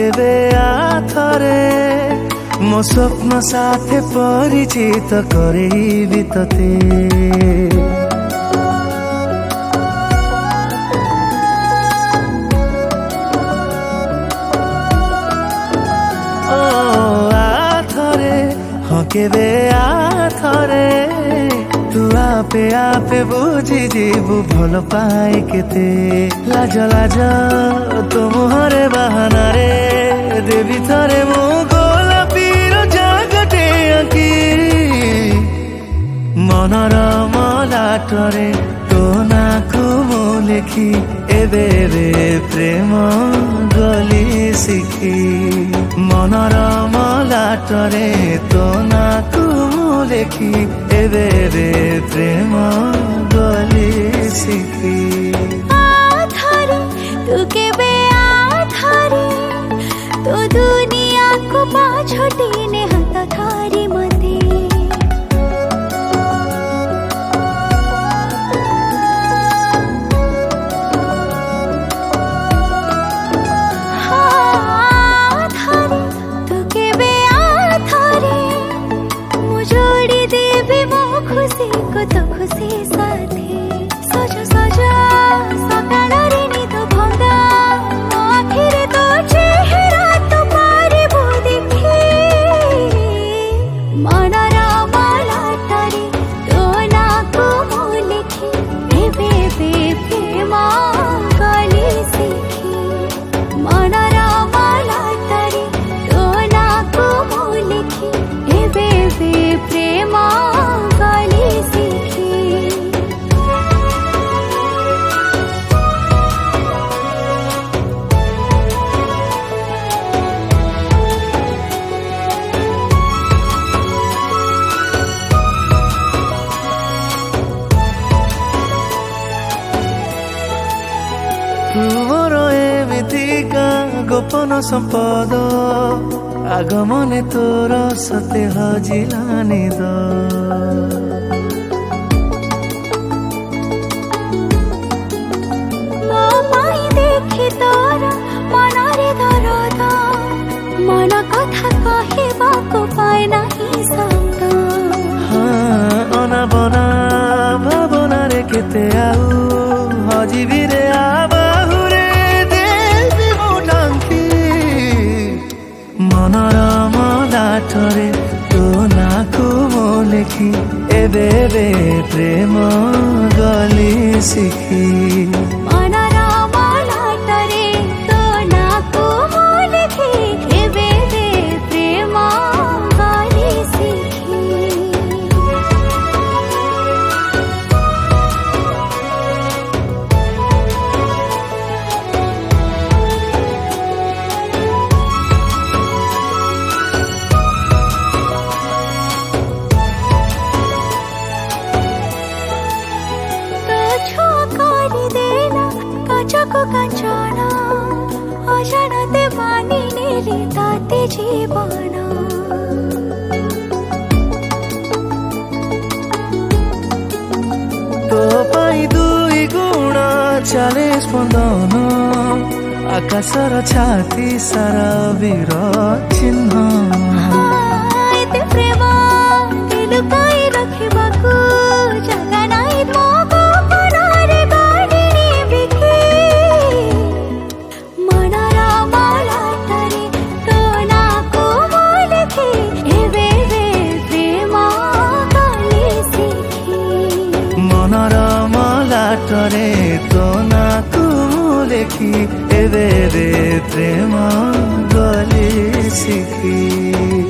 केबे आथरे मो स्वप्न साथे परिचित करेबी तते केबे आथरे तू आपे आपे बुझी जीवु भल पाए केते लाज लाज तो मुहरे बाहाना रे देवी थरे मो गोलापीर जागटे आंकी मनर मलाटरे तो नाकु मो लेखी एबे रे प्रेम गली शिखी मनर मलाटरे तो नाकु मो लेखी एबे रे प्रेम गली शिखी आधारे तू केबे आधारे तो दुनिया को पाछोटी ने हाथ थारी मते खुशी को तो खुशी साथी सजा सजा सकाळ रे निद भंगा आखिर तो चेहरा तो पारे बो देखी मनर मलाटरे तो नाको मो लेखी एबे प्रेम गली शिखी मनर मलाटरे तो नाको मो लेखी एबे प्रेम तुमर एमितिका गोपन संपद आगमने तोर सते हजिलानी द देखी तोर मनरे दरद मन कथा कहबाको पाए नाही शब्द अनाबना भावना रे केते आउ हजिबी रे आबाहुरे देवी मुडांकी मनर मलाटरे तो नाकु मो लेखी एबे प्रेम गली शिखी मनर मलाटरे तो नाकु मो लेखी एबे प्रेम गली शिखी को कंचना अजानते मानी नेली ताते जीवन तो पाई दुई गुण चले स्पंदन आकाशर छाती सारा वीर चिन्ह एते प्रेम दिल पाई रखिबाकू जगा नाही मो गोपनारे गाडीनी बिकी मनर मलाटरे तो नाको मो लेखी एबे प्रेम गली शिखी मनर मलाटरे तो नाकु मो लेखी एबे प्रेम गली शिखी।